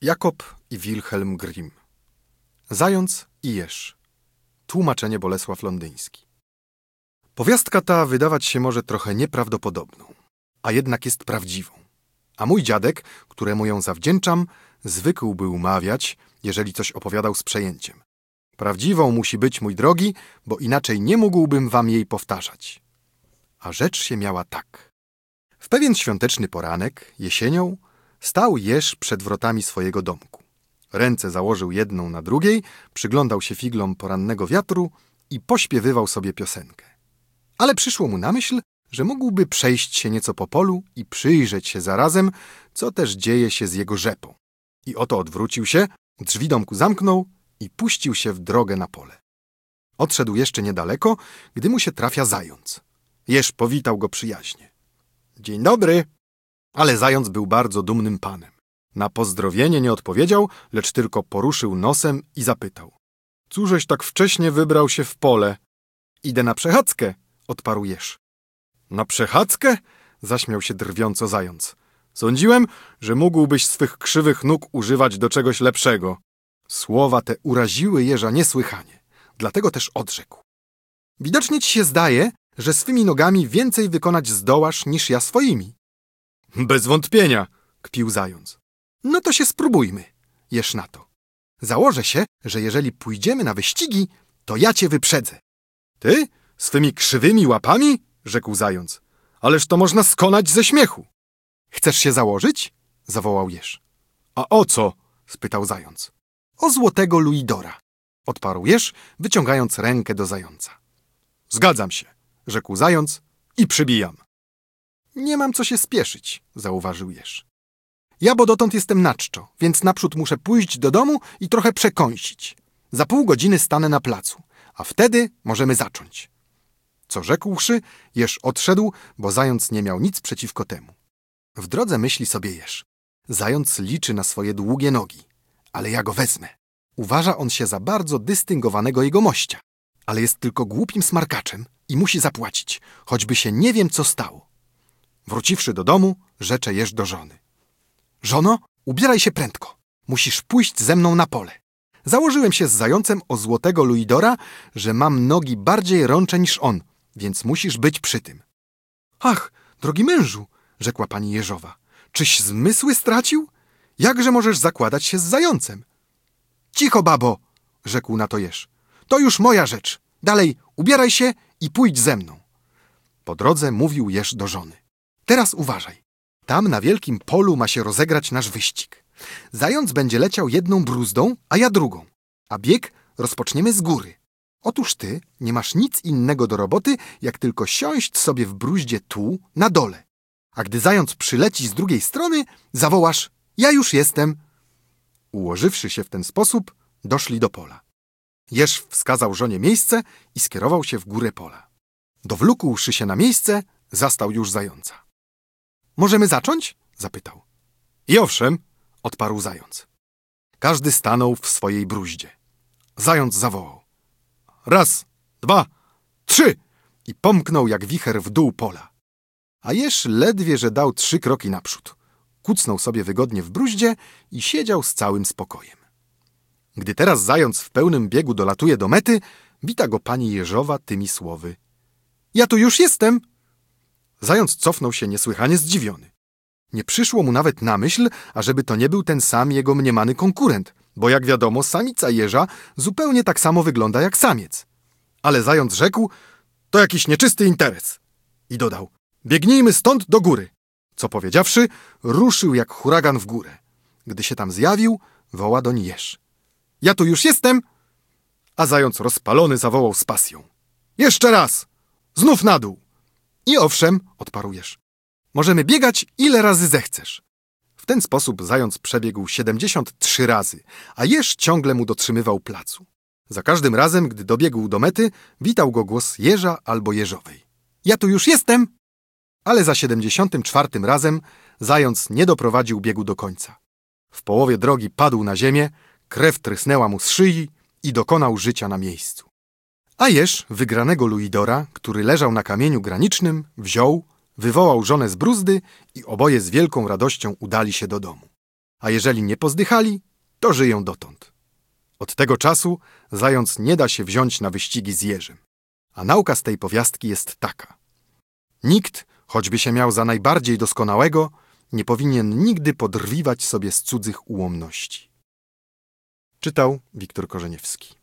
Jakob i Wilhelm Grimm. Zając i jeż. Tłumaczenie Bolesław Londyński. Powiastka ta wydawać się może trochę nieprawdopodobną, a jednak jest prawdziwą. A mój dziadek, któremu ją zawdzięczam, zwykł był mawiać, jeżeli coś opowiadał z przejęciem. Prawdziwą musi być, mój drogi, bo inaczej nie mógłbym wam jej powtarzać. A rzecz się miała tak. W pewien świąteczny poranek, jesienią, stał jeż przed wrotami swojego domku. Ręce założył jedną na drugiej, przyglądał się figlom porannego wiatru i pośpiewywał sobie piosenkę. Ale przyszło mu na myśl, że mógłby przejść się nieco po polu i przyjrzeć się zarazem, co też dzieje się z jego rzepą. I oto odwrócił się, drzwi domku zamknął i puścił się w drogę na pole. Odszedł jeszcze niedaleko, gdy mu się trafia zając. Jeż powitał go przyjaźnie. Dzień dobry! Ale zając był bardzo dumnym panem. Na pozdrowienie nie odpowiedział, lecz tylko poruszył nosem i zapytał. Cóżeś tak wcześnie wybrał się w pole? Idę na przechadzkę, odparł jeż. Na przechadzkę? Zaśmiał się drwiąco zając. Sądziłem, że mógłbyś swych krzywych nóg używać do czegoś lepszego. Słowa te uraziły jeża niesłychanie, dlatego też odrzekł. Widocznie ci się zdaje, że swymi nogami więcej wykonać zdołasz niż ja swoimi. Bez wątpienia, kpił zając. No to się spróbujmy, jeż na to. Założę się, że jeżeli pójdziemy na wyścigi, to ja cię wyprzedzę. Ty? Swymi krzywymi łapami? Rzekł zając. Ależ to można skonać ze śmiechu. Chcesz się założyć? Zawołał jeż. A o co? Spytał zając. O złotego luidora, odparł jeż, wyciągając rękę do zająca. Zgadzam się, rzekł zając i przybijam. Nie mam co się spieszyć, zauważył jeż. Ja bo dotąd jestem na czczo, więc naprzód muszę pójść do domu i trochę przekąsić. Za pół godziny stanę na placu, a wtedy możemy zacząć. Co rzekłszy, jeż odszedł, bo zając nie miał nic przeciwko temu. W drodze myśli sobie jeż. Zając liczy na swoje długie nogi, ale ja go wezmę. Uważa on się za bardzo dystyngowanego jegomościa, ale jest tylko głupim smarkaczem i musi zapłacić, choćby się nie wiem co stało. Wróciwszy do domu, rzecze jeż do żony. Żono, ubieraj się prędko. Musisz pójść ze mną na pole. Założyłem się z zającem o złotego luidora, że mam nogi bardziej rącze niż on, więc musisz być przy tym. Ach, drogi mężu, rzekła pani jeżowa, czyś zmysły stracił? Jakże możesz zakładać się z zającem? Cicho, babo, rzekł na to jeż. To już moja rzecz. Dalej, ubieraj się i pójdź ze mną. Po drodze mówił jeż do żony. Teraz uważaj. Tam na wielkim polu ma się rozegrać nasz wyścig. Zając będzie leciał jedną bruzdą, a ja drugą. A bieg rozpoczniemy z góry. Otóż ty nie masz nic innego do roboty, jak tylko siąść sobie w bruździe tu, na dole. A gdy zając przyleci z drugiej strony, zawołasz, ja już jestem. Ułożywszy się w ten sposób, doszli do pola. Jeż wskazał żonie miejsce i skierował się w górę pola. Dowlókłszy się na miejsce, zastał już zająca. Możemy zacząć? Zapytał. I owszem, odparł zając. Każdy stanął w swojej bruździe. Zając zawołał. Raz, dwa, trzy! I pomknął jak wicher w dół pola. A jeż ledwie, że dał 3 kroki naprzód. Kucnął sobie wygodnie w bruździe i siedział z całym spokojem. Gdy teraz zając w pełnym biegu dolatuje do mety, wita go pani jeżowa tymi słowy. Ja tu już jestem! Zając cofnął się niesłychanie zdziwiony. Nie przyszło mu nawet na myśl, ażeby to nie był ten sam jego mniemany konkurent, bo jak wiadomo, samica jeża zupełnie tak samo wygląda jak samiec. Ale zając rzekł, to jakiś nieczysty interes. I dodał, biegnijmy stąd do góry. Co powiedziawszy, ruszył jak huragan w górę. Gdy się tam zjawił, woła doń jeż. Ja tu już jestem! A zając rozpalony zawołał z pasją. Jeszcze raz! Znów na dół! I owszem, odparł jeż. Możemy biegać ile razy zechcesz. W ten sposób zając przebiegł 73 razy, a jeż ciągle mu dotrzymywał placu. Za każdym razem, gdy dobiegł do mety, witał go głos jeża albo jeżowej. Ja tu już jestem! Ale za 74 razem zając nie doprowadził biegu do końca. W połowie drogi padł na ziemię, krew trysnęła mu z szyi i dokonał życia na miejscu. A jeż wygranego luidora, który leżał na kamieniu granicznym, wziął, wywołał żonę z bruzdy i oboje z wielką radością udali się do domu. a jeżeli nie pozdychali, to żyją dotąd. Od tego czasu zając nie da się wziąć na wyścigi z jeżem. A nauka z tej powiastki jest taka. Nikt, choćby się miał za najbardziej doskonałego, nie powinien nigdy podrwiwać sobie z cudzych ułomności. Czytał Wiktor Korzeniewski.